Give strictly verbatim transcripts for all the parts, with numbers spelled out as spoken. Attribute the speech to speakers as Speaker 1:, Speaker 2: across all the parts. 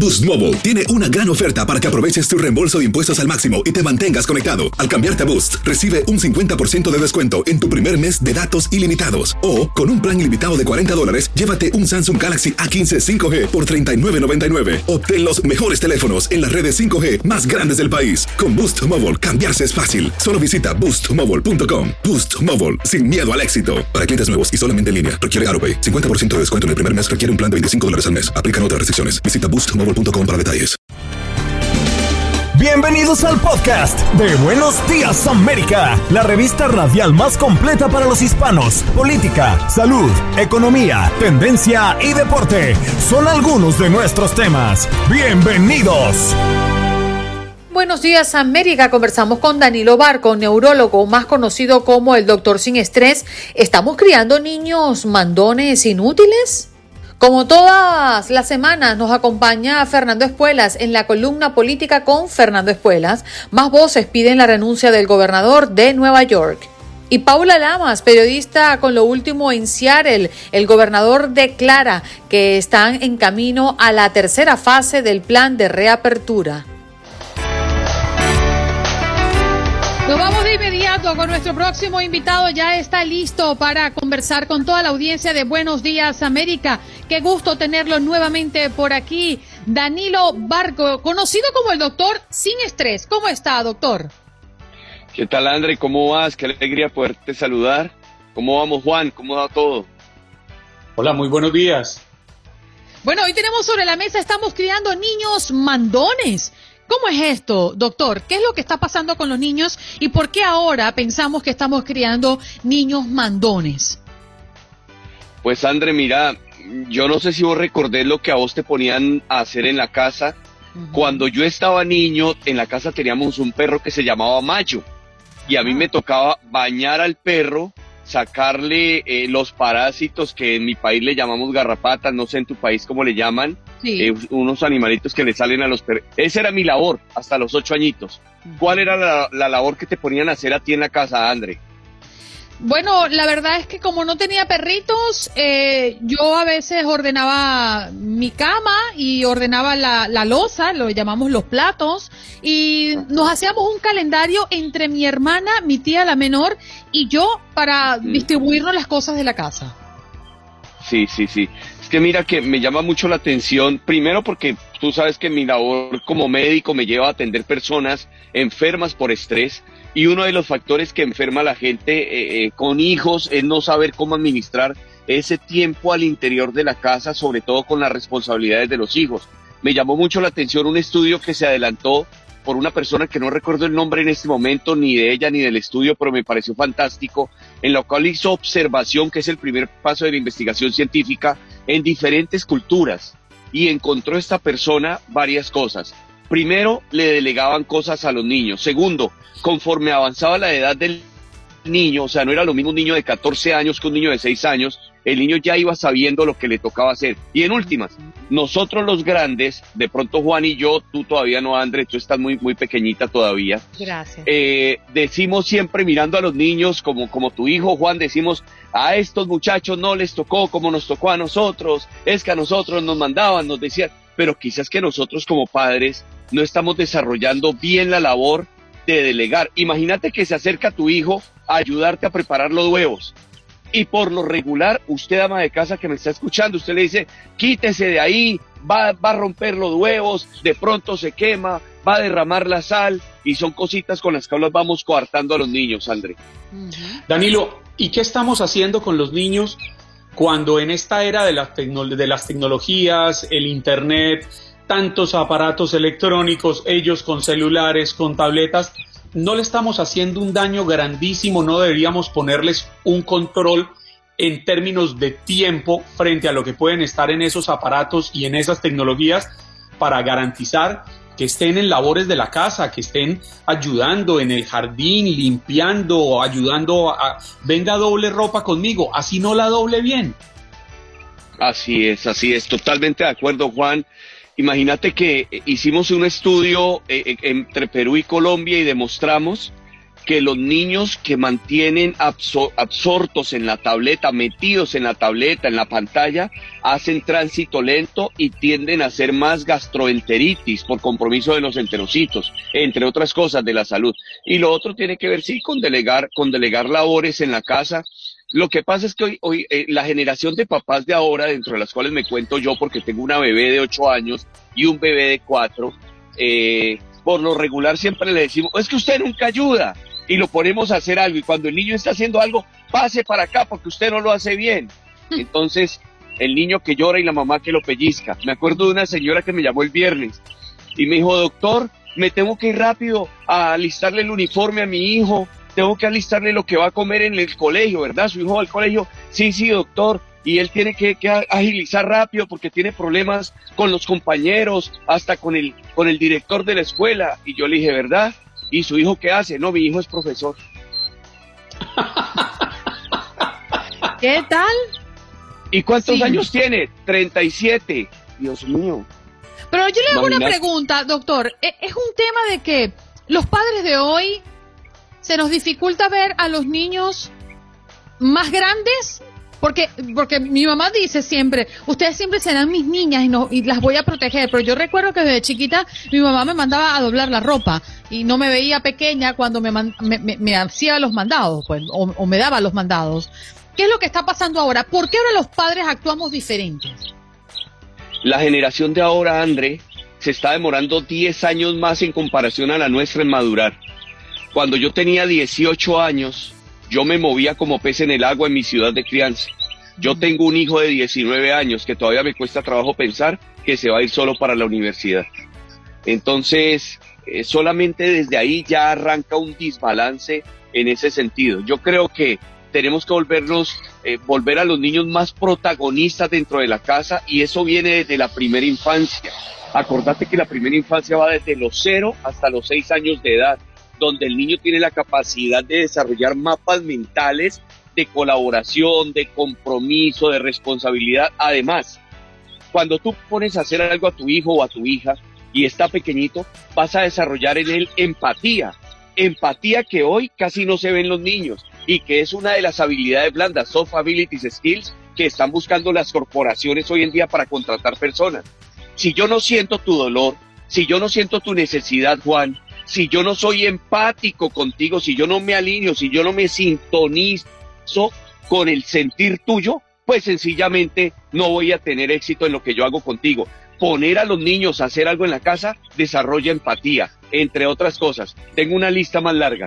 Speaker 1: Boost Mobile tiene una gran oferta para que aproveches tu reembolso de impuestos al máximo y te mantengas conectado. Al cambiarte a Boost, recibe un cincuenta por ciento de descuento en tu primer mes de datos ilimitados. O, con un plan ilimitado de cuarenta dólares, llévate un Samsung Galaxy A quince cinco G por treinta y nueve noventa y nueve. Obtén los mejores teléfonos en las redes cinco G más grandes del país. Con Boost Mobile, cambiarse es fácil. Solo visita boost mobile punto com. Boost Mobile, sin miedo al éxito. Para clientes nuevos y solamente en línea, requiere AutoPay. cincuenta por ciento de descuento en el primer mes requiere un plan de veinticinco dólares al mes. Aplican otras restricciones. Visita boost mobile punto com para detalles.
Speaker 2: Bienvenidos al podcast de Buenos Días América, la revista radial más completa para los hispanos. Política, salud, economía, tendencia y deporte son algunos de nuestros temas. Bienvenidos.
Speaker 3: Buenos Días América, conversamos con Danilo Barco, neurólogo más conocido como el Doctor Sin Estrés. ¿Estamos criando niños mandones inútiles? Como todas las semanas nos acompaña Fernando Espuelas en la columna política con Fernando Espuelas. Más voces piden la renuncia del gobernador de Nueva York. Y Paula Lamas, periodista con lo último en Seattle, el gobernador declara que están en camino a la tercera fase del plan de reapertura. Nos vamos de inmediato con nuestro próximo invitado. Ya está listo para conversar con toda la audiencia de Buenos Días América. Qué gusto tenerlo nuevamente por aquí. Danilo Barco, conocido como el Doctor Sin Estrés. ¿Cómo está, doctor?
Speaker 4: ¿Qué tal, André? ¿Cómo vas? Qué alegría poderte saludar. ¿Cómo vamos, Juan? ¿Cómo va todo?
Speaker 5: Hola, muy buenos días.
Speaker 3: Bueno, hoy tenemos sobre la mesa, estamos criando niños mandones. ¿Cómo es esto, doctor? ¿Qué es lo que está pasando con los niños y por qué ahora pensamos que estamos criando niños mandones?
Speaker 4: Pues, André, mira, yo no sé si vos recordés lo que a vos te ponían a hacer en la casa. Uh-huh. Cuando yo estaba niño, en la casa teníamos un perro que se llamaba Macho y a mí me tocaba bañar al perro, sacarle eh, los parásitos que en mi país le llamamos garrapatas, no sé en tu país cómo le llaman. Sí. Eh, unos animalitos que le salen a los perros. Esa era mi labor hasta los ocho añitos. ¿Cuál era la, la labor que te ponían a hacer a ti en la casa, André?
Speaker 3: Bueno, la verdad es que como no tenía perritos, eh, yo a veces ordenaba mi cama y ordenaba la, la loza, lo llamamos los platos, y nos hacíamos un calendario entre mi hermana, mi tía la menor y yo para mm. distribuirnos las cosas de la casa.
Speaker 4: Sí, sí, sí. Es que mira que me llama mucho la atención, primero porque tú sabes que mi labor como médico me lleva a atender personas enfermas por estrés y uno de los factores que enferma a la gente eh, eh, con hijos es no saber cómo administrar ese tiempo al interior de la casa, sobre todo con las responsabilidades de los hijos. Me llamó mucho la atención un estudio que se adelantó por una persona que no recuerdo el nombre en este momento, ni de ella ni del estudio, pero me pareció fantástico, en lo cual hizo observación, que es el primer paso de la investigación científica, en diferentes culturas, y encontró esta persona varias cosas. Primero, le delegaban cosas a los niños. Segundo, conforme avanzaba la edad del niño, o sea, no era lo mismo un niño de catorce años que un niño de seis años, el niño ya iba sabiendo lo que le tocaba hacer. Y en últimas, nosotros los grandes, de pronto Juan y yo, tú todavía no, André, tú estás muy, muy pequeñita todavía.
Speaker 3: Gracias.
Speaker 4: Eh, decimos siempre mirando a los niños, como, como tu hijo Juan, decimos, a estos muchachos no les tocó como nos tocó a nosotros, es que a nosotros nos mandaban, nos decían, pero quizás que nosotros como padres no estamos desarrollando bien la labor de delegar. Imagínate que se acerca tu hijo a ayudarte a preparar los huevos. Y por lo regular, usted, ama de casa que me está escuchando, usted le dice, quítese de ahí, va, va a romper los huevos, de pronto se quema, va a derramar la sal, y son cositas con las que los vamos coartando a los niños, André.
Speaker 5: Uh-huh. Danilo, ¿y qué estamos haciendo con los niños cuando en esta era de, la tecno- de las tecnologías, el internet, tantos aparatos electrónicos, ellos con celulares, con tabletas, no le estamos haciendo un daño grandísimo? ¿No deberíamos ponerles un control en términos de tiempo frente a lo que pueden estar en esos aparatos y en esas tecnologías para garantizar que estén en labores de la casa, que estén ayudando en el jardín, limpiando, ayudando a... Venga, doble ropa conmigo, así no la doble bien?
Speaker 4: Así es, así es, totalmente de acuerdo, Juan. Imagínate que hicimos un estudio eh, entre Perú y Colombia y demostramos que los niños que mantienen absor- absortos en la tableta, metidos en la tableta, en la pantalla, hacen tránsito lento y tienden a hacer más gastroenteritis por compromiso de los enterocitos, entre otras cosas de la salud. Y lo otro tiene que ver, sí, con delegar, con delegar labores en la casa. Lo que pasa es que hoy, hoy eh, la generación de papás de ahora, dentro de las cuales me cuento yo, porque tengo una bebé de ocho años y un bebé de cuatro, eh, por lo regular siempre le decimos, es que usted nunca ayuda, y lo ponemos a hacer algo, y cuando el niño está haciendo algo, pase para acá porque usted no lo hace bien. Entonces, el niño que llora y la mamá que lo pellizca. Me acuerdo de una señora que me llamó el viernes y me dijo, doctor, me tengo que ir rápido a alistarle el uniforme a mi hijo, tengo que alistarle lo que va a comer en el colegio, ¿verdad? Su hijo va al colegio, sí, sí, doctor, y él tiene que, que agilizar rápido porque tiene problemas con los compañeros, hasta con el, con el director de la escuela. Y yo le dije, ¿verdad? ¿Y su hijo qué hace? No, mi hijo es profesor.
Speaker 3: ¿Qué tal?
Speaker 4: ¿Y cuántos
Speaker 3: Sí.
Speaker 4: años tiene? treinta y siete. Dios mío.
Speaker 3: Pero yo le hago una
Speaker 4: Imagínate.
Speaker 3: pregunta, doctor. E- Es un tema de que los padres de hoy se nos dificulta ver a los niños más grandes. Porque, porque mi mamá dice siempre, ustedes siempre serán mis niñas y, no, y las voy a proteger. Pero yo recuerdo que desde chiquita mi mamá me mandaba a doblar la ropa y no me veía pequeña cuando me, man- me, me, me hacía los mandados, pues, o, o me daba los mandados. ¿Qué es lo que está pasando ahora? ¿Por qué ahora los padres actuamos diferentes?
Speaker 4: La generación de ahora, André, se está demorando diez años más en comparación a la nuestra en madurar. Cuando yo tenía dieciocho años, yo me movía como pez en el agua en mi ciudad de crianza. Yo tengo un hijo de diecinueve años que todavía me cuesta trabajo pensar que se va a ir solo para la universidad. Entonces, eh, solamente desde ahí ya arranca un desbalance en ese sentido. Yo creo que tenemos que volvernos, eh, volver a los niños más protagonistas dentro de la casa, y eso viene desde la primera infancia. Acordate que la primera infancia va desde los cero hasta los seis años de edad, donde el niño tiene la capacidad de desarrollar mapas mentales de colaboración, de compromiso, de responsabilidad. Además, cuando tú pones a hacer algo a tu hijo o a tu hija y está pequeñito, vas a desarrollar en él empatía. Empatía que hoy casi no se ve en los niños y que es una de las habilidades blandas, soft abilities skills, que están buscando las corporaciones hoy en día para contratar personas. Si yo no siento tu dolor, si yo no siento tu necesidad, Juan, si yo no soy empático contigo, si yo no me alineo, si yo no me sintonizo con el sentir tuyo, pues sencillamente no voy a tener éxito en lo que yo hago contigo. Poner a los niños a hacer algo en la casa desarrolla empatía, entre otras cosas. Tengo una lista más larga.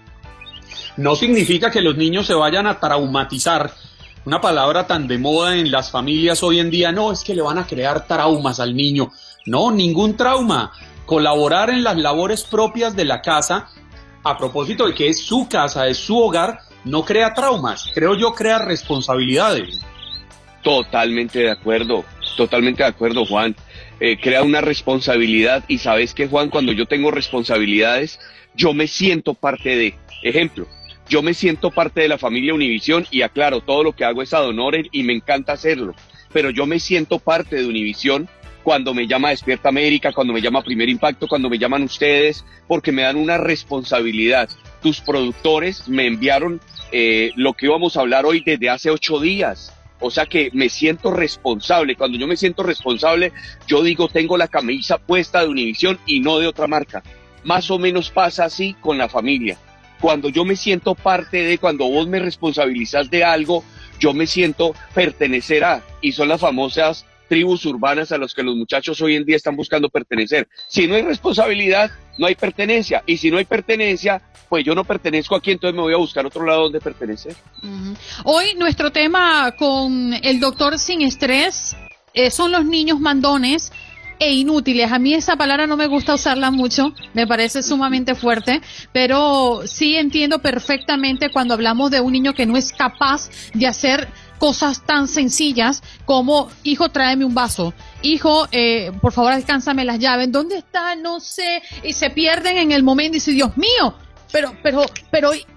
Speaker 5: No significa que los niños se vayan a traumatizar. Una palabra tan de moda en las familias hoy en día, no, es que le van a crear traumas al niño. No, ningún trauma. Colaborar en las labores propias de la casa, a propósito de que es su casa, es su hogar, no crea traumas. Creo yo, crea responsabilidades.
Speaker 4: Totalmente de acuerdo, totalmente de acuerdo, Juan. Eh, crea una responsabilidad, y sabes que, Juan, cuando yo tengo responsabilidades, yo me siento parte de. Ejemplo, yo me siento parte de la familia Univisión, y aclaro, todo lo que hago es ad honorem y me encanta hacerlo, pero yo me siento parte de Univisión cuando me llama Despierta América, cuando me llama Primer Impacto, cuando me llaman ustedes, porque me dan una responsabilidad. Tus productores me enviaron eh, lo que íbamos a hablar hoy desde hace ocho días. O sea que me siento responsable. Cuando yo me siento responsable, yo digo, tengo la camisa puesta de Univisión y no de otra marca. Más o menos pasa así con la familia. Cuando yo me siento parte de, cuando vos me responsabilizás de algo, yo me siento pertenecer a, y son las famosas tribus urbanas a las que los muchachos hoy en día están buscando pertenecer. Si no hay responsabilidad, no hay pertenencia, y si no hay pertenencia, pues yo no pertenezco aquí, entonces me voy a buscar otro lado donde pertenecer.
Speaker 3: Uh-huh. Hoy nuestro tema con el doctor Sin Estrés eh, son los niños mandones e inútiles. A mí esa palabra no me gusta usarla mucho, me parece sumamente fuerte, pero sí entiendo perfectamente cuando hablamos de un niño que no es capaz de hacer cosas tan sencillas como, hijo, tráeme un vaso, hijo, eh, por favor, alcánzame las llaves, ¿dónde está? No sé, y se pierden en el momento y dicen, Dios mío, pero, pero, pero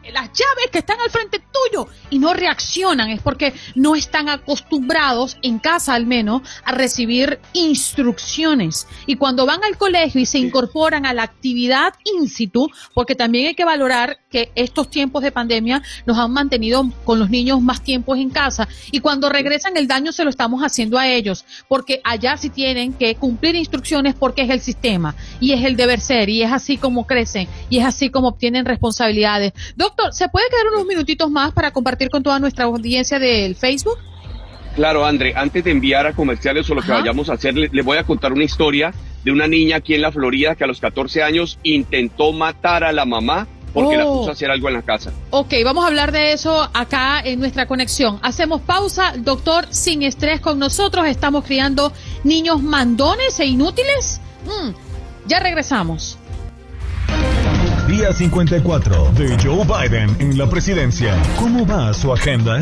Speaker 6: las llaves que están al frente tuyo, y no reaccionan. Es porque no están acostumbrados, en casa al menos, a recibir instrucciones. Y cuando van al colegio y se incorporan a la actividad in situ, porque también hay que valorar que estos tiempos de pandemia nos han mantenido con los niños más tiempos en casa, y cuando regresan el daño se lo estamos haciendo a ellos, porque allá sí tienen que cumplir instrucciones, porque es el sistema y es el deber ser, y es así como crecen y es así como obtienen responsabilidades. Doctor, ¿se puede quedar unos minutitos más para compartir con toda nuestra audiencia del Facebook?
Speaker 4: Claro, André, antes de enviar a comerciales o lo que Ajá. vayamos a hacer, les le voy a contar una historia de una niña aquí en la Florida que a los catorce años intentó matar a la mamá porque oh. la puso a hacer algo en la casa.
Speaker 6: Ok, vamos a hablar de eso acá en nuestra conexión. Hacemos pausa. Doctor Sin Estrés con nosotros. Estamos criando niños mandones e inútiles. Mm, ya regresamos.
Speaker 2: Día cincuenta y cuatro de Joe Biden en la presidencia. ¿Cómo va su agenda?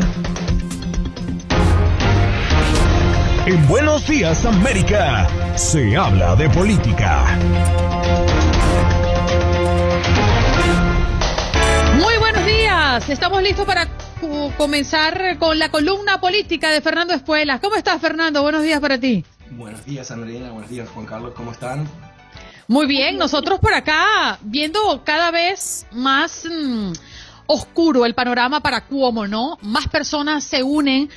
Speaker 2: En Buenos Días, América, se habla de política.
Speaker 6: Muy buenos días. Estamos listos para uh, comenzar con la columna política de Fernando Espuelas. ¿Cómo estás, Fernando? Buenos días para ti.
Speaker 7: Buenos días, Andreina. Buenos días, Juan Carlos. ¿Cómo están?
Speaker 6: Muy bien. Nosotros por acá viendo cada vez más mmm, oscuro el panorama para Cuomo, ¿no? Más personas se unen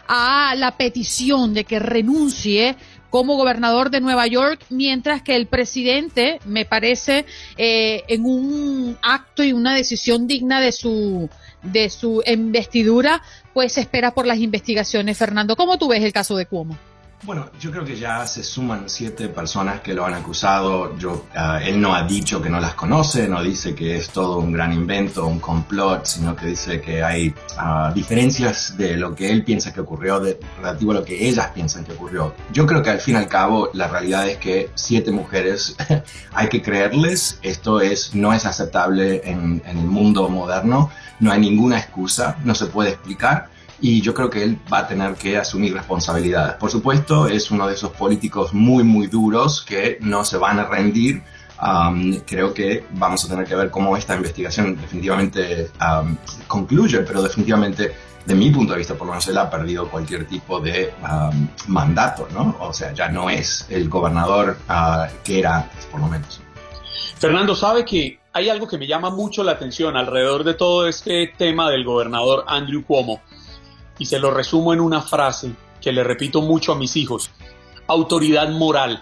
Speaker 6: a la petición de que renuncie como gobernador de Nueva York, mientras que el presidente, me parece, eh, en un acto y una decisión digna de su de su investidura, pues espera por las investigaciones. Fernando, ¿cómo tú ves el caso de Cuomo?
Speaker 7: Bueno, yo creo que ya se suman siete personas que lo han acusado. Yo, uh, él no ha dicho que no las conoce, no dice que es todo un gran invento, un complot, sino que dice que hay uh, diferencias de lo que él piensa que ocurrió de, relativo a lo que ellas piensan que ocurrió. Yo creo que al fin y al cabo la realidad es que siete mujeres hay que creerles. Esto es no es aceptable en, en el mundo moderno. No hay ninguna excusa, no se puede explicar. Y yo creo que él va a tener que asumir responsabilidades. Por supuesto, es uno de esos políticos muy, muy duros que no se van a rendir. Um, creo que vamos a tener que ver cómo esta investigación definitivamente um, concluye, pero definitivamente, de mi punto de vista, por lo menos él ha perdido cualquier tipo de um, mandato, ¿no? O sea, ya no es el gobernador uh, que era antes, por lo menos.
Speaker 5: Fernando, sabe que hay algo que me llama mucho la atención alrededor de todo este tema del gobernador Andrew Cuomo. Y se lo resumo en una frase que le repito mucho a mis hijos: autoridad moral.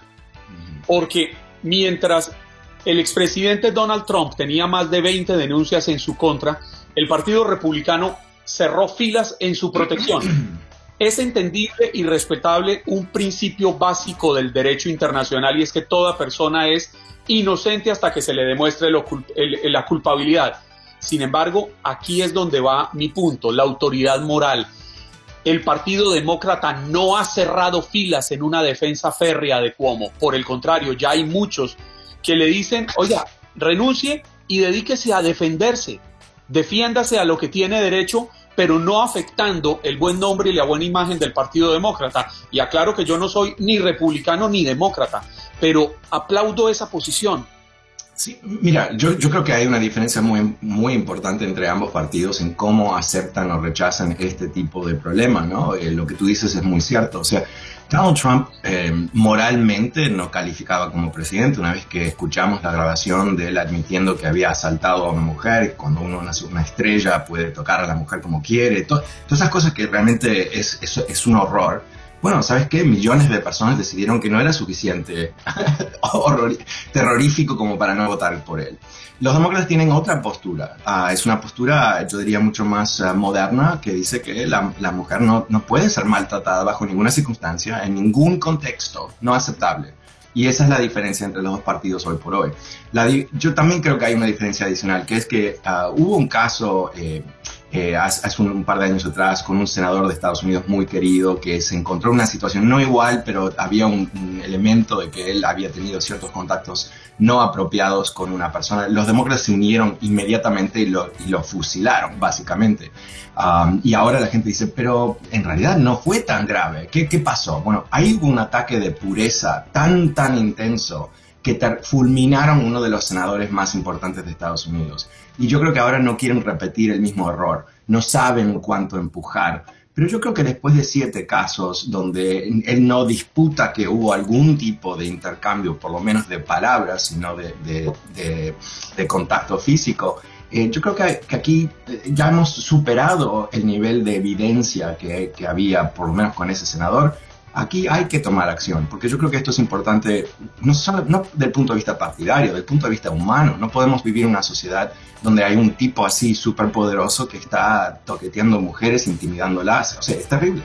Speaker 5: Porque mientras el expresidente Donald Trump tenía más de veinte denuncias en su contra, el Partido Republicano cerró filas en su protección. Es entendible y respetable un principio básico del derecho internacional, y es que toda persona es inocente hasta que se le demuestre lo cul- el, la culpabilidad. Sin embargo, aquí es donde va mi punto, la autoridad moral. El Partido Demócrata no ha cerrado filas en una defensa férrea de Cuomo. Por el contrario, ya hay muchos que le dicen: oiga, renuncie y dedíquese a defenderse. Defiéndase a lo que tiene derecho, pero no afectando el buen nombre y la buena imagen del Partido Demócrata. Y aclaro que yo no soy ni republicano ni demócrata, pero aplaudo esa posición.
Speaker 7: Sí, mira, yo, yo creo que hay una diferencia muy, muy importante entre ambos partidos en cómo aceptan o rechazan este tipo de problemas, ¿no? Eh, lo que tú dices es muy cierto. O sea, Donald Trump eh, moralmente no calificaba como presidente. Una vez que escuchamos la grabación de él admitiendo que había asaltado a una mujer, cuando uno es una estrella puede tocar a la mujer como quiere, to- todas esas cosas que realmente es, es, es un horror. Bueno, ¿sabes qué? Millones de personas decidieron que no era suficiente horror, terrorífico como para no votar por él. Los demócratas tienen otra postura. Uh, es una postura, yo diría, mucho más uh, moderna, que dice que la, la mujer no, no puede ser maltratada bajo ninguna circunstancia, en ningún contexto, no aceptable. Y esa es la diferencia entre los dos partidos hoy por hoy. La di- yo también creo que hay una diferencia adicional, que es que uh, hubo un caso... Eh, Eh, hace, hace un, un par de años atrás con un senador de Estados Unidos muy querido que se encontró en una situación no igual, pero había un, un elemento de que él había tenido ciertos contactos no apropiados con una persona. Los demócratas se unieron inmediatamente y lo, y lo fusilaron, básicamente. Um, y ahora la gente dice, pero en realidad no fue tan grave. ¿Qué, qué pasó? Bueno, ahí hubo un ataque de pureza tan, tan intenso que ter- fulminaron uno de los senadores más importantes de Estados Unidos. Y yo creo que ahora no quieren repetir el mismo error, no saben cuánto empujar. Pero yo creo que después de siete casos donde él no disputa que hubo algún tipo de intercambio, por lo menos de palabras, sino de, de, de, de contacto físico, eh, yo creo que, que aquí ya hemos superado el nivel de evidencia que, que había, por lo menos con ese senador. Aquí hay que tomar acción, porque yo creo que esto es importante, no solo no del punto de vista partidario, del punto de vista humano. No podemos vivir en una sociedad donde hay un tipo así súper poderoso que está toqueteando mujeres, intimidándolas. O sea, es terrible.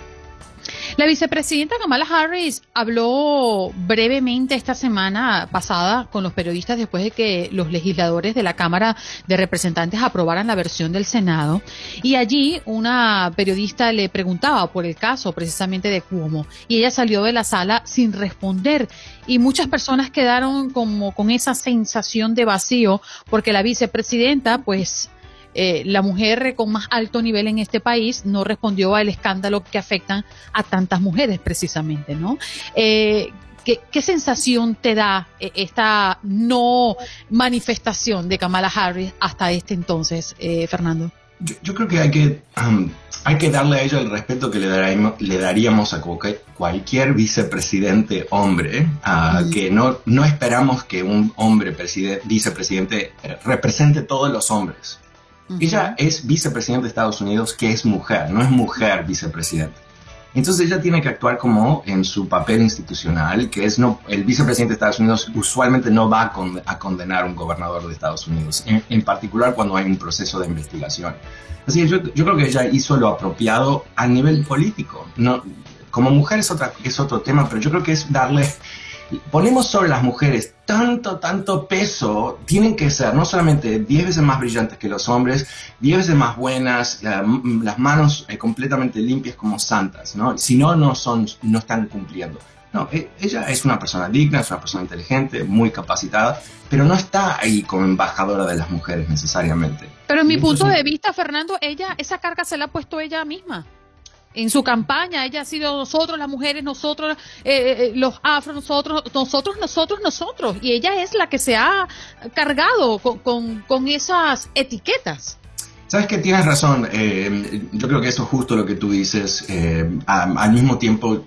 Speaker 6: La vicepresidenta Kamala Harris habló brevemente esta semana pasada con los periodistas después de que los legisladores de la Cámara de Representantes aprobaran la versión del Senado, y allí una periodista le preguntaba por el caso precisamente de Cuomo y ella salió de la sala sin responder, y muchas personas quedaron como con esa sensación de vacío porque la vicepresidenta, pues Eh, la mujer con más alto nivel en este país, no respondió al escándalo que afectan a tantas mujeres precisamente, ¿no? Eh, ¿qué, ¿Qué sensación te da eh, esta no manifestación de Kamala Harris hasta este entonces, eh, Fernando?
Speaker 7: Yo, yo creo que hay que um, hay que darle a ella el respeto que le daríamos, le daríamos a cualquier, cualquier vicepresidente hombre, uh, mm. que no, no esperamos que un hombre vicepresidente eh, represente todos los hombres. Uh-huh. Ella es vicepresidenta de Estados Unidos, que es mujer, no es mujer vicepresidenta. Entonces ella tiene que actuar como en su papel institucional, que es no, el vicepresidente de Estados Unidos usualmente no va a, con, a condenar a un gobernador de Estados Unidos, en, en particular cuando hay un proceso de investigación. Así que yo, yo creo que ella hizo lo apropiado a nivel político. No, como mujer es, otra, es otro tema, pero yo creo que es darle... Ponemos sobre las mujeres tanto, tanto peso, tienen que ser no solamente diez veces más brillantes que los hombres, diez veces más buenas, eh, las manos eh, completamente limpias como santas, ¿no? Si no, no, son, no están cumpliendo. No, eh, ella es una persona digna, es una persona inteligente, muy capacitada, pero no está ahí como embajadora de las mujeres necesariamente.
Speaker 6: Pero en mi punto
Speaker 7: un...
Speaker 6: de vista, Fernando, ella esa carga se la ha puesto ella misma. En su campaña, ella ha sido nosotros, las mujeres, nosotros, eh, los afros, nosotros, nosotros, nosotros, nosotros. Y ella es la que se ha cargado con, con, con esas etiquetas.
Speaker 7: Sabes que tienes razón. Eh, yo creo que eso es justo lo que tú dices. Eh, a, al mismo tiempo,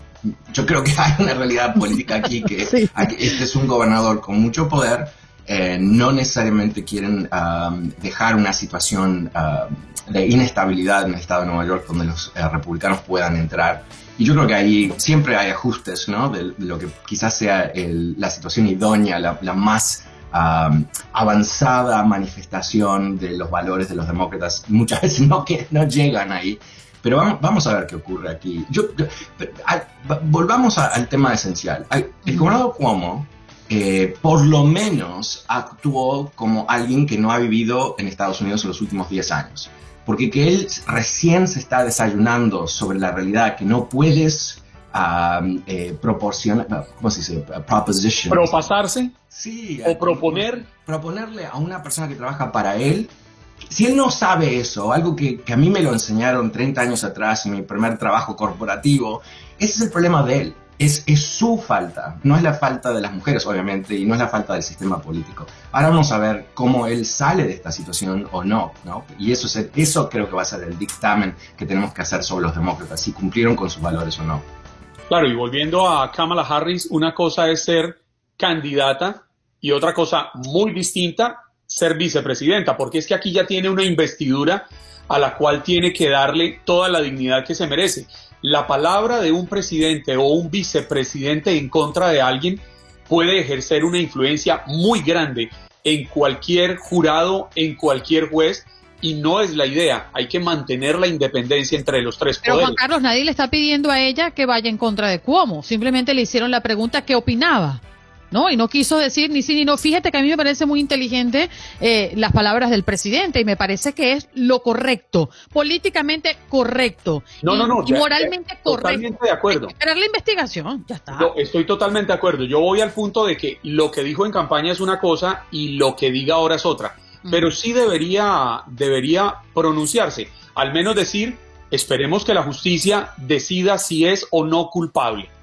Speaker 7: yo creo que hay una realidad política aquí que sí. Aquí, este es un gobernador con mucho poder. Eh, no necesariamente quieren um, dejar una situación uh, de inestabilidad en el estado de Nueva York donde los uh, republicanos puedan entrar. Y yo creo que ahí siempre hay ajustes, ¿no? De, de lo que quizás sea el, la situación idónea, la, la más um, avanzada manifestación de los valores de los demócratas. Muchas veces no, que, no llegan ahí. Pero vamos, vamos a ver qué ocurre aquí. Yo, yo, a, volvamos a, al tema esencial. El gobernador Cuomo Eh, por lo menos actuó como alguien que no ha vivido en Estados Unidos en los últimos diez años. Porque que él recién se está desayunando sobre la realidad que no puedes um, eh, proporcionar, ¿cómo se dice? Proposition.
Speaker 5: ¿Propasarse?
Speaker 7: Sí.
Speaker 5: ¿O proponer?
Speaker 7: Proponerle a una persona que trabaja para él. Si él no sabe eso, algo que, que a mí me lo enseñaron treinta años atrás en mi primer trabajo corporativo, ese es el problema de él. Es, es su falta, no es la falta de las mujeres, obviamente, y no es la falta del sistema político. Ahora vamos a ver cómo él sale de esta situación o no, ¿no? Y eso, es el, eso creo que va a ser el dictamen que tenemos que hacer sobre los demócratas, si cumplieron con sus valores o no.
Speaker 5: Claro, y volviendo a Kamala Harris, una cosa es ser candidata y otra cosa muy distinta, ser vicepresidenta, porque es que aquí ya tiene una investidura a la cual tiene que darle toda la dignidad que se merece. La palabra de un presidente o un vicepresidente en contra de alguien puede ejercer una influencia muy grande en cualquier jurado, en cualquier juez, y no es la idea. Hay que mantener la independencia entre los tres
Speaker 6: Pero
Speaker 5: poderes.
Speaker 6: Juan Carlos, nadie le está pidiendo a ella que vaya en contra de Cuomo. Simplemente le hicieron la pregunta qué opinaba, ¿no? Y no quiso decir ni sí ni no. Fíjate que a mí me parece muy inteligente eh, las palabras del presidente y me parece que es lo correcto, políticamente correcto,
Speaker 5: no,
Speaker 6: y,
Speaker 5: no, no,
Speaker 6: y
Speaker 5: ya,
Speaker 6: moralmente
Speaker 5: ya,
Speaker 6: correcto.
Speaker 5: Totalmente de acuerdo.
Speaker 6: Esperar la investigación, ya está.
Speaker 5: Yo estoy totalmente de acuerdo. Yo voy al punto de que lo que dijo en campaña es una cosa y lo que diga ahora es otra. Mm. Pero sí debería, debería pronunciarse, al menos decir, esperemos que la justicia decida si es o no culpable.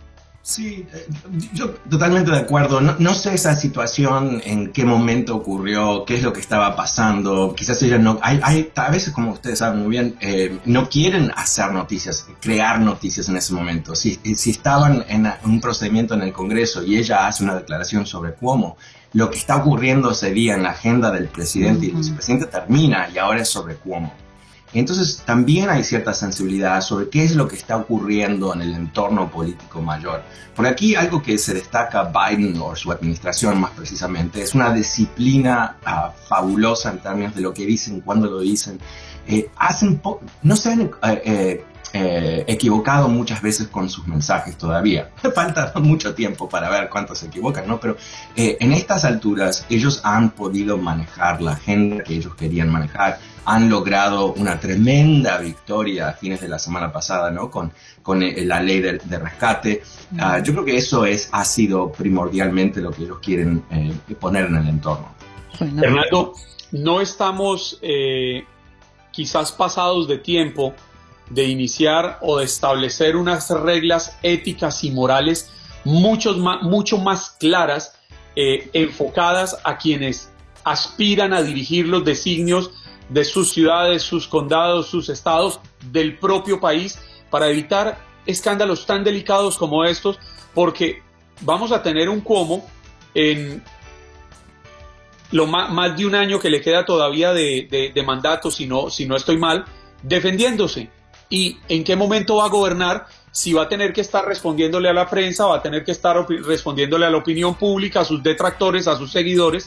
Speaker 7: Sí, yo totalmente de acuerdo. No, no sé esa situación, en qué momento ocurrió, qué es lo que estaba pasando. Quizás ellos no... Hay, hay, a veces, como ustedes saben muy bien, eh, no quieren hacer noticias, crear noticias en ese momento. Si, si estaban en un procedimiento en el Congreso y ella hace una declaración sobre Cuomo, lo que está ocurriendo ese día en la agenda del presidente uh-huh. y el vicepresidente termina y ahora es sobre Cuomo. Entonces también hay cierta sensibilidad sobre qué es lo que está ocurriendo en el entorno político mayor. Por aquí algo que se destaca Biden o su administración más precisamente es una disciplina uh, fabulosa en términos de lo que dicen, cuándo lo dicen. Eh, hacen po- no se han eh, eh, eh, equivocado muchas veces con sus mensajes todavía. Falta mucho tiempo para ver cuántos se equivocan, ¿no? Pero eh, en estas alturas ellos han podido manejar la agenda que ellos querían manejar. Han logrado una tremenda victoria a fines de la semana pasada, ¿no? Con, con eh, la ley de, de rescate. Uh, yo creo que eso es, ha sido primordialmente lo que ellos quieren eh, poner en el entorno.
Speaker 5: Fernando, no estamos eh, quizás pasados de tiempo de iniciar o de establecer unas reglas éticas y morales mucho más, mucho más claras, eh, enfocadas a quienes aspiran a dirigir los designios de sus ciudades, sus condados, sus estados, del propio país, para evitar escándalos tan delicados como estos, porque vamos a tener un Cuomo en lo más, más de un año que le queda todavía de, de, de mandato, si no, si no estoy mal, defendiéndose. ¿Y en qué momento va a gobernar? Si va a tener que estar respondiéndole a la prensa, va a tener que estar opi- respondiéndole a la opinión pública, a sus detractores, a sus seguidores.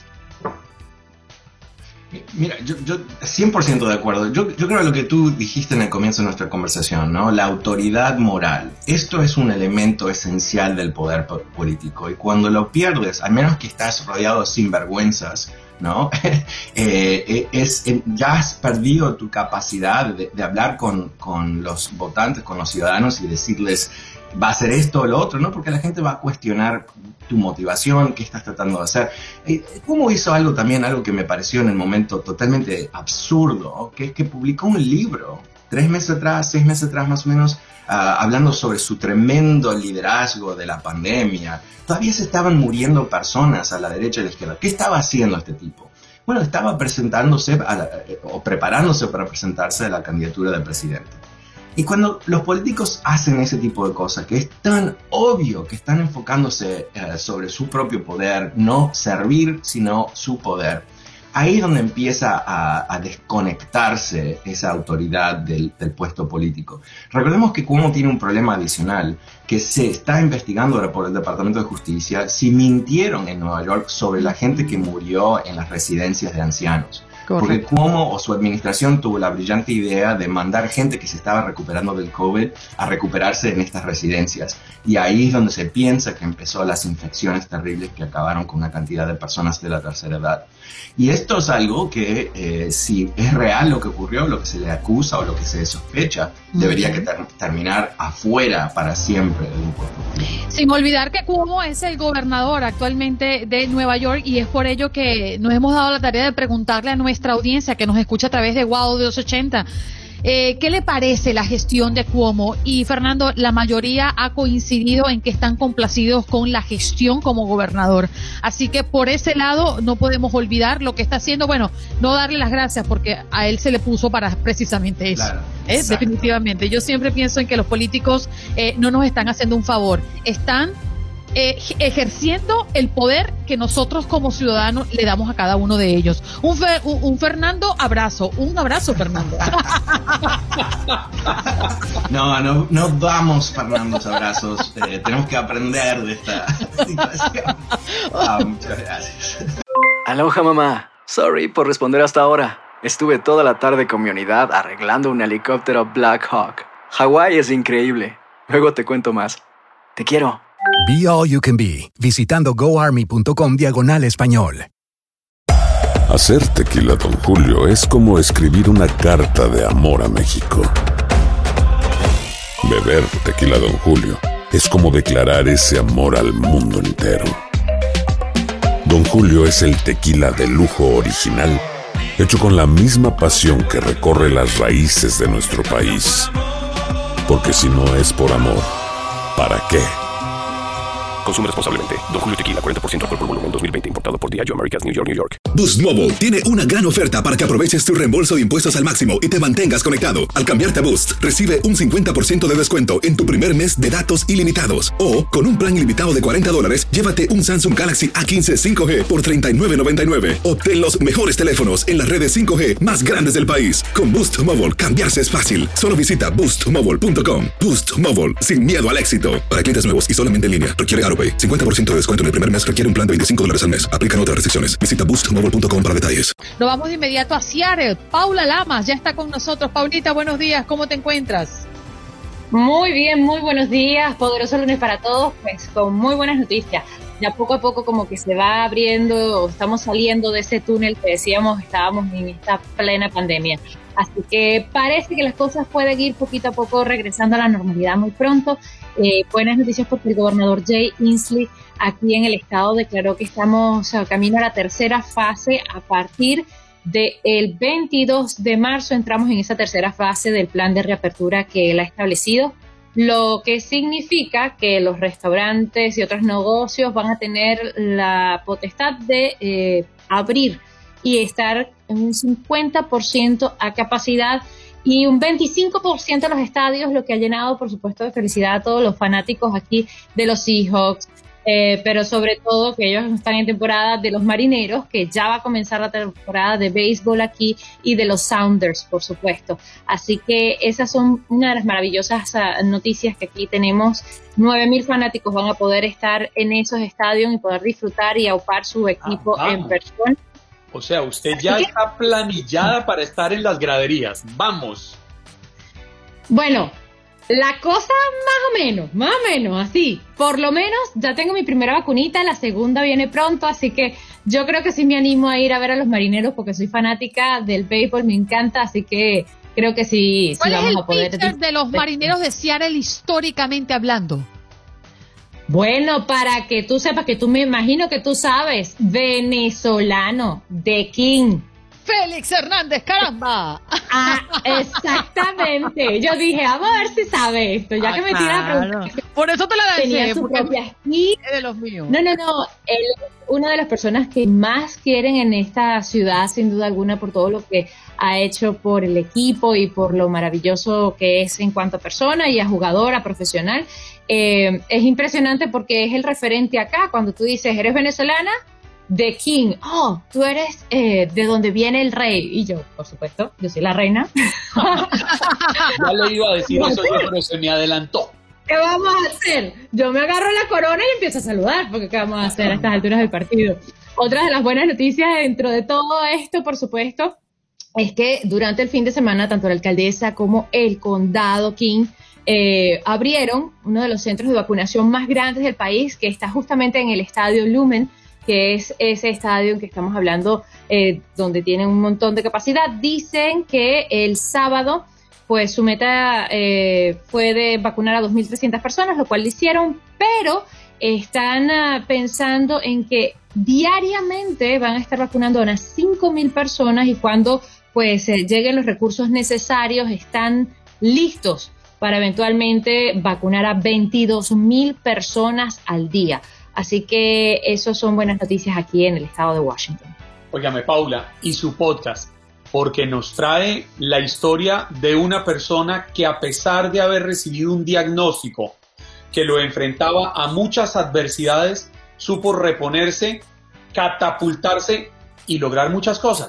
Speaker 7: Mira, yo, yo cien por ciento de acuerdo. Yo, yo creo que lo que tú dijiste en el comienzo de nuestra conversación, ¿no? La autoridad moral. Esto es un elemento esencial del poder político. Y cuando lo pierdes, al menos que estás rodeado de sinvergüenzas, ¿no? eh, es, ya has perdido tu capacidad de, de hablar con, con los votantes, con los ciudadanos y decirles, va a hacer esto o lo otro, ¿no? Porque la gente va a cuestionar tu motivación, qué estás tratando de hacer. ¿Cómo hizo algo también, algo que me pareció en el momento totalmente absurdo, que es que publicó un libro, tres meses atrás, seis meses atrás más o menos, uh, hablando sobre su tremendo liderazgo de la pandemia? Todavía se estaban muriendo personas a la derecha y a la izquierda. ¿Qué estaba haciendo este tipo? Bueno, estaba presentándose a la, o preparándose para presentarse a la candidatura del presidente. Y cuando los políticos hacen ese tipo de cosas, que es tan obvio que están enfocándose eh, sobre su propio poder, no servir, sino su poder, ahí es donde empieza a, a desconectarse esa autoridad del, del puesto político. Recordemos que Cuomo tiene un problema adicional, que se está investigando ahora por el Departamento de Justicia si mintieron en Nueva York sobre la gente que murió en las residencias de ancianos. Correcto. Porque Cuomo o su administración tuvo la brillante idea de mandar gente que se estaba recuperando del COVID a recuperarse en estas residencias. Y ahí es donde se piensa que empezó las infecciones terribles que acabaron con una cantidad de personas de la tercera edad. Y esto es algo que, eh, si es real lo que ocurrió, lo que se le acusa o lo que se sospecha, uh-huh. debería que ter- terminar afuera para siempre del puesto.
Speaker 6: Sin olvidar que Cuomo es el gobernador actualmente de Nueva York, y es por ello que nos hemos dado la tarea de preguntarle a nuestra audiencia que nos escucha a través de Wow de doscientos ochenta, eh, ¿qué le parece la gestión de Cuomo? Y Fernando, la mayoría ha coincidido en que están complacidos con la gestión como gobernador. Así que por ese lado no podemos olvidar lo que está haciendo. Bueno, no darle las gracias porque a él se le puso para precisamente eso. Claro, ¿eh? Definitivamente. Yo siempre pienso en que los políticos eh, no nos están haciendo un favor. Están Eh, ejerciendo el poder que nosotros como ciudadanos le damos a cada uno de ellos. Un, fe, un, un Fernando abrazo, un abrazo Fernando.
Speaker 7: No, no, no damos Fernandos abrazos, eh, tenemos que aprender de esta situación. Ah, muchas gracias.
Speaker 8: Aloha mamá, sorry por responder hasta ahora. Estuve toda la tarde con mi unidad arreglando un helicóptero Black Hawk. Hawái es increíble. Luego te cuento más. Te quiero.
Speaker 9: Be All You Can Be, visitando goarmy.com diagonal español.
Speaker 10: Hacer tequila Don Julio es como escribir una carta de amor a México. Beber tequila Don Julio es como declarar ese amor al mundo entero. Don Julio es el tequila de lujo original, hecho con la misma pasión que recorre las raíces de nuestro país. Porque si no es por amor, ¿para qué?
Speaker 11: Consume responsablemente. Don Julio Tequila, cuarenta por ciento alcohol por volumen, dos mil veinte, importado por Diageo Americas, New York, New York.
Speaker 1: Boost Mobile tiene una gran oferta para que aproveches tu reembolso de impuestos al máximo y te mantengas conectado. Al cambiarte a Boost, recibe un cincuenta por ciento de descuento en tu primer mes de datos ilimitados. O, con un plan ilimitado de cuarenta dólares, llévate un Samsung Galaxy A quince cinco G por treinta y nueve noventa y nueve. Obtén los mejores teléfonos en las redes cinco G más grandes del país. Con Boost Mobile, cambiarse es fácil. Solo visita boost mobile punto com. Boost Mobile, sin miedo al éxito. Para clientes nuevos y solamente en línea, requiere AutoPay. cincuenta por ciento de descuento en el primer mes, requiere un plan de veinticinco dólares al mes. Aplican otras restricciones. Visita boost mobile punto com para detalles.
Speaker 6: Nos vamos de inmediato a Seattle. Paula Lamas ya está con nosotros. Paulita, buenos días. ¿Cómo te encuentras?
Speaker 12: Muy bien, muy buenos días. Poderoso lunes para todos. Pues con muy buenas noticias. Ya poco a poco como que se va abriendo, estamos saliendo de ese túnel que decíamos estábamos en esta plena pandemia. Así que parece que las cosas pueden ir poquito a poco regresando a la normalidad muy pronto. Eh, buenas noticias porque el gobernador Jay Inslee aquí en el estado declaró que estamos a camino a la tercera fase. A partir del veintidós de marzo entramos en esa tercera fase del plan de reapertura que él ha establecido, lo que significa que los restaurantes y otros negocios van a tener la potestad de eh, abrir y estar en un cincuenta por ciento a capacidad y un veinticinco por ciento de los estadios, lo que ha llenado, por supuesto, de felicidad a todos los fanáticos aquí de los Seahawks, eh, pero sobre todo que ellos están en temporada de los Marineros, que ya va a comenzar la temporada de béisbol aquí, y de los Sounders, por supuesto. Así que esas son una de las maravillosas uh, noticias que aquí tenemos. nueve mil fanáticos van a poder estar en esos estadios y poder disfrutar y aupar su equipo
Speaker 5: ah,
Speaker 12: en persona.
Speaker 5: O sea, usted ya está planillada para estar en las graderías. ¡Vamos!
Speaker 12: Bueno, la cosa más o menos, más o menos, así. Por lo menos ya tengo mi primera vacunita, la segunda viene pronto, así que yo creo que sí me animo a ir a ver a los Marineros porque soy fanática del béisbol, me encanta, así que creo que sí, sí
Speaker 6: ¿Cuál
Speaker 12: vamos
Speaker 6: es el
Speaker 12: a poder...
Speaker 6: pitcher de los Marineros de Seattle históricamente hablando?
Speaker 12: Bueno, para que tú sepas, que tú me imagino que tú sabes, venezolano, The King.
Speaker 6: Félix Hernández, caramba.
Speaker 12: Ah, exactamente. Yo dije, vamos a ver si sabe esto, ya ah, que me tira a preguntar.
Speaker 6: Por eso te la lancé.
Speaker 12: Tenía su propia esquí.
Speaker 6: De los míos.
Speaker 12: No, no, no. Él es una de las personas que más quieren en esta ciudad, sin duda alguna, por todo lo que ha hecho por el equipo y por lo maravilloso que es en cuanto a persona y a jugadora profesional. Eh, es impresionante porque es el referente acá. Cuando tú dices, ¿eres venezolana? The King. Oh, tú eres eh, de donde viene el rey. Y yo, por supuesto, yo soy la reina.
Speaker 5: Ya le iba a decir eso yo, pero se me adelantó.
Speaker 12: ¿Qué vamos a hacer? Yo me agarro la corona y empiezo a saludar, porque ¿qué vamos a hacer a estas alturas del partido? Otra de las buenas noticias dentro de todo esto, por supuesto, es que durante el fin de semana, tanto la alcaldesa como el condado King eh, abrieron uno de los centros de vacunación más grandes del país, que está justamente en el estadio Lumen, que es ese estadio en que estamos hablando, eh, donde tiene un montón de capacidad. Dicen que el sábado, pues su meta eh, fue de vacunar a dos mil trescientas personas, lo cual lo hicieron, pero están uh, pensando en que diariamente van a estar vacunando a unas cinco mil personas, y cuando pues eh, lleguen los recursos necesarios están listos para eventualmente vacunar a veintidós mil personas al día. Así que eso son buenas noticias aquí en el estado de Washington.
Speaker 5: Óigame, Paula, y su podcast, porque nos trae la historia de una persona que, a pesar de haber recibido un diagnóstico que lo enfrentaba a muchas adversidades, supo reponerse, catapultarse y lograr muchas cosas.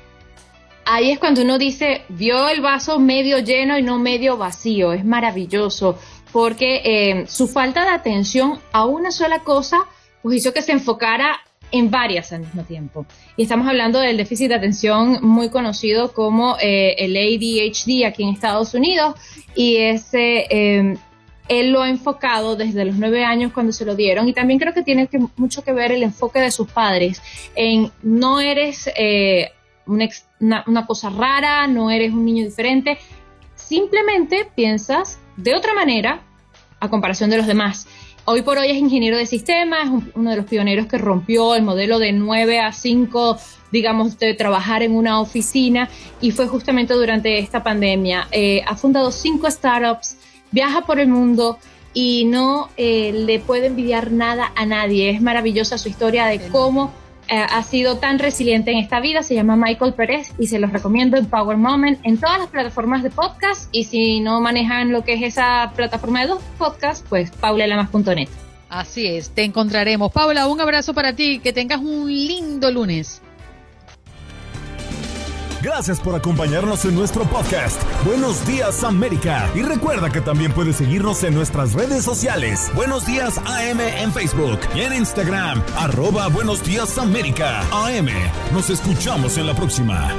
Speaker 12: Ahí es cuando uno dice, vio el vaso medio lleno y no medio vacío. Es maravilloso, porque eh, su falta de atención a una sola cosa pues hizo que se enfocara en varias al mismo tiempo. Y estamos hablando del déficit de atención muy conocido como eh, el A D H D aquí en Estados Unidos, y ese eh, él lo ha enfocado desde los nueve años cuando se lo dieron, y también creo que tiene que, mucho que ver el enfoque de sus padres en no eres eh, una, ex, una, una cosa rara, no eres un niño diferente, simplemente piensas de otra manera a comparación de los demás. Hoy por hoy es ingeniero de sistemas, es un, uno de los pioneros que rompió el modelo de nueve a cinco, digamos, de trabajar en una oficina, y fue justamente durante esta pandemia. Eh, ha fundado cinco startups, viaja por el mundo, y no eh, le puede envidiar nada a nadie. Es maravillosa su historia de cómo eh, ha sido tan resiliente en esta vida. Se llama Michael Pérez y se los recomiendo en Power Moment, en todas las plataformas de podcast, y si no manejan lo que es esa plataforma de dos podcasts, pues paulelamas punto net.
Speaker 6: Así es, te encontraremos. Paula, un abrazo para ti, que tengas un lindo lunes.
Speaker 2: Gracias por acompañarnos en nuestro podcast Buenos Días América. Y recuerda que también puedes seguirnos en nuestras redes sociales. Buenos Días A M en Facebook y en Instagram, arroba Buenos Días América A M. Nos escuchamos en la próxima.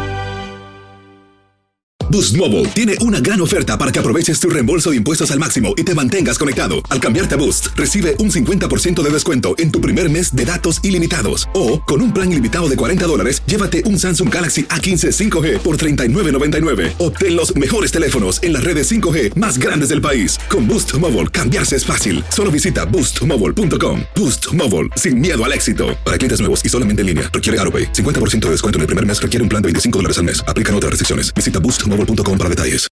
Speaker 1: Boost Mobile tiene una gran oferta para que aproveches tu reembolso de impuestos al máximo y te mantengas conectado. Al cambiarte a Boost, recibe un cincuenta por ciento de descuento en tu primer mes de datos ilimitados. O, con un plan ilimitado de cuarenta dólares, llévate un Samsung Galaxy A quince cinco G por treinta y nueve noventa y nueve. Obtén los mejores teléfonos en las redes cinco G más grandes del país. Con Boost Mobile, cambiarse es fácil. Solo visita boost mobile punto com. Boost Mobile, sin miedo al éxito. Para clientes nuevos y solamente en línea, requiere AutoPay. cincuenta por ciento de descuento en el primer mes, requiere un plan de veinticinco dólares al mes. Aplican otras restricciones. Visita boost mobile punto com para detalles.